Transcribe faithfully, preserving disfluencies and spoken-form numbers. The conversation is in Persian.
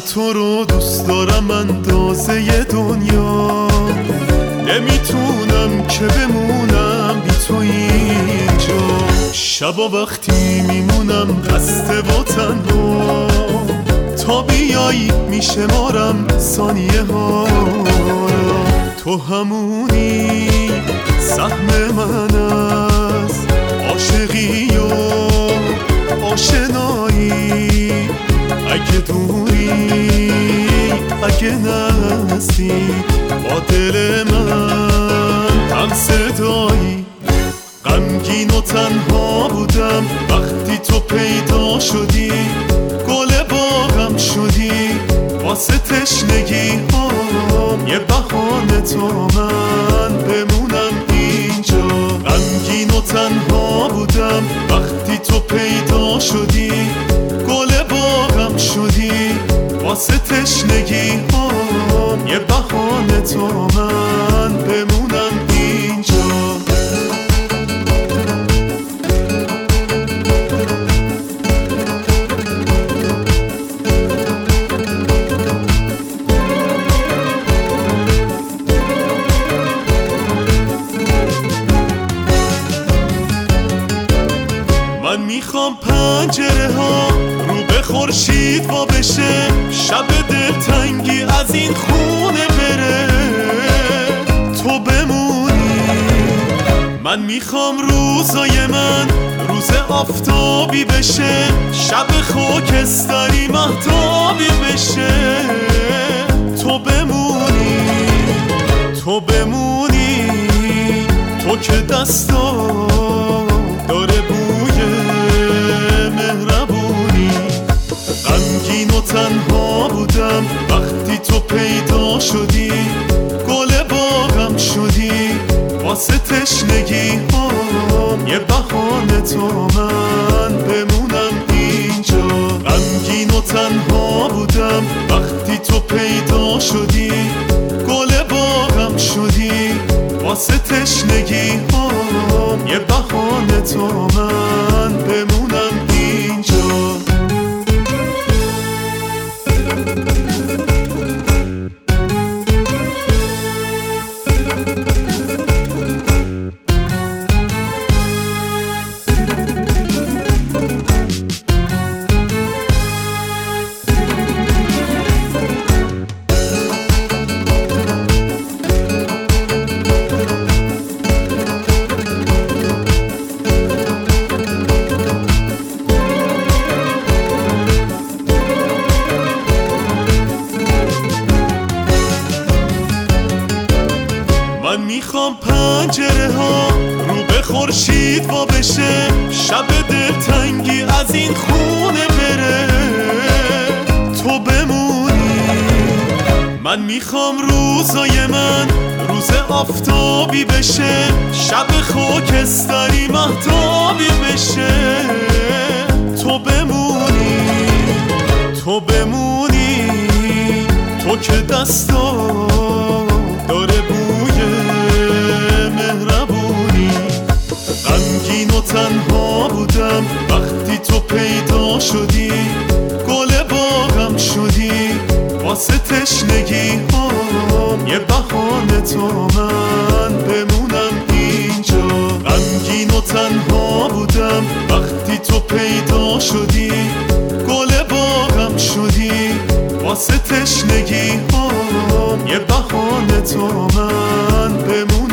تو رو دوست دارم اندازه دنیا، نمیتونم که بمونم بی تو اینجا. شبا وقتی میمونم خسته و تنها، تا بیایی میشمارم ثانیه ها. تو همونی سهم من از عاشقی و آشنایی. اگه دوری اگه نستی با دل من هم صدایی. غمگین و تنها بودم وقتی تو پیدا شدی، گل باغم شدی واسه تشنگی هام. یه بهانه تا من بمونم اینجا. غمگین و تنها بودم وقتی تو پیدا شدی، گل باغم شدی واسه تشنگی هام. یه بهانه تا من بمونم اینجا. من میخوام پنجره ها رو به خورشید وا بشه، شب دلتنگی از این خونه بره، تو بمونی. من میخوام روزای من روز آفتابی بشه، شب خاکستری مهتابی بشه، تو بمونی. تو بمونی تو که دستا داره بوی مهربونی. غمگین و تنها بودم وقتی تو پیدا شدی، گل باغم شدی واسه تشنگی هام. یه بهانه تا من بمونم اینجا. غمگین و تنها بودم وقتی تو پیدا شدی، گل باغم شدی واسه تشنگی هام. یه بهانه تا من بمونم اینجا. من میخوام پنجره ها رو به خورشید وا بشه، شب دلتنگی از این خونه بره، تو بمونی. من میخوام روزای من روز آفتابی بشه، شب خاکستری مهتابی بشه، تو بمونی. تو بمونی تو که دستا داره بوی مهربونی. غمگین و تنها بودم وقتی تو پیدا شدی، گل باغم شدی واسه تشنگی هام. یه بهانه تا من بمونم اینجا. غمگین و تنها بودم وقتی تو پیدا شدی، گل باغم شدی واسه تشنگی هام. یه بهانه تا من بمونم